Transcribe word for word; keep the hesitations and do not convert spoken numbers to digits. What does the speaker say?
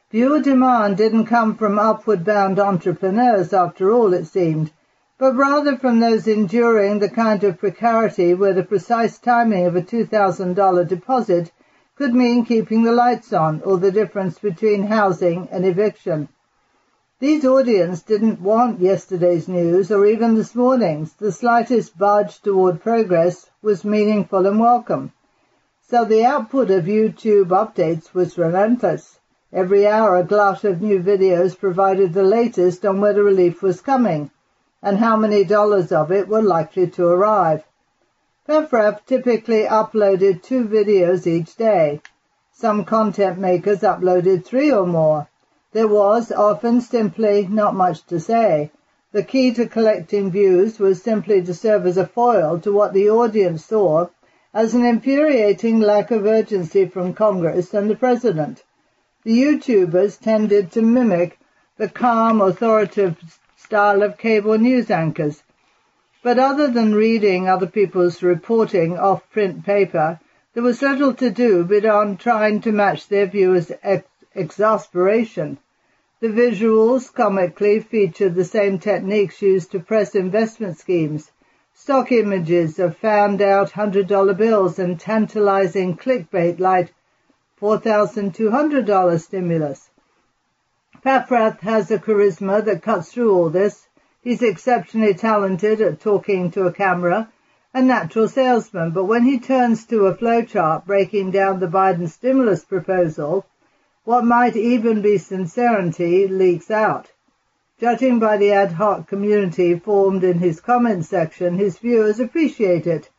Viewer demand didn't come from upward-bound entrepreneurs, after all, it seemed, but rather from those enduring the kind of precarity where the precise timing of a two thousand dollars deposit could mean keeping the lights on, or the difference between housing and eviction. These audience didn't want yesterday's news or even this morning's. The slightest budge toward progress was meaningful and welcome. So the output of YouTube updates was relentless. Every hour a glut of new videos provided the latest on whether relief was coming, and how many dollars of it were likely to arrive. PEPRAF typically uploaded two videos each day. Some content makers uploaded three or more. There was often simply not much to say. The key to collecting views was simply to serve as a foil to what the audience saw as an infuriating lack of urgency from Congress and the President. The YouTubers tended to mimic the calm, authoritative style of cable news anchors. But other than reading other people's reporting off print paper, there was little to do beyond trying to match their viewers' ex exasperation. The visuals comically featured the same techniques used to press investment schemes, stock images of found-out one hundred dollar bills and tantalizing clickbait like four thousand two hundred dollars stimulus. PEPRAF has a charisma that cuts through all this. He's exceptionally talented at talking to a camera, a natural salesman, but when he turns to a flowchart breaking down the Biden stimulus proposal, what might even be sincerity leaks out. Judging by the ad hoc community formed in his comment section, his viewers appreciate it.